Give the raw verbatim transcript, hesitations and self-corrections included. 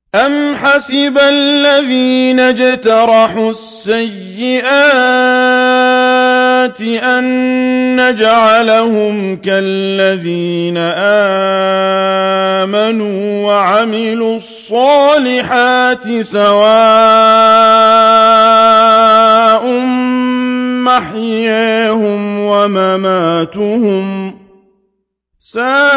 أَمْ حَسِبَ الَّذِينَ اجْتَرَحُوا السَّيِّئَاتِ أَن نَّجْعَلَهُمْ كَالَّذِينَ آمَنُوا وَعَمِلُوا الصَّالِحَاتِ سَوَاءٌ مَّحْيَاهُمْ وَمَمَاتُهُمْ ۚ سَاءَ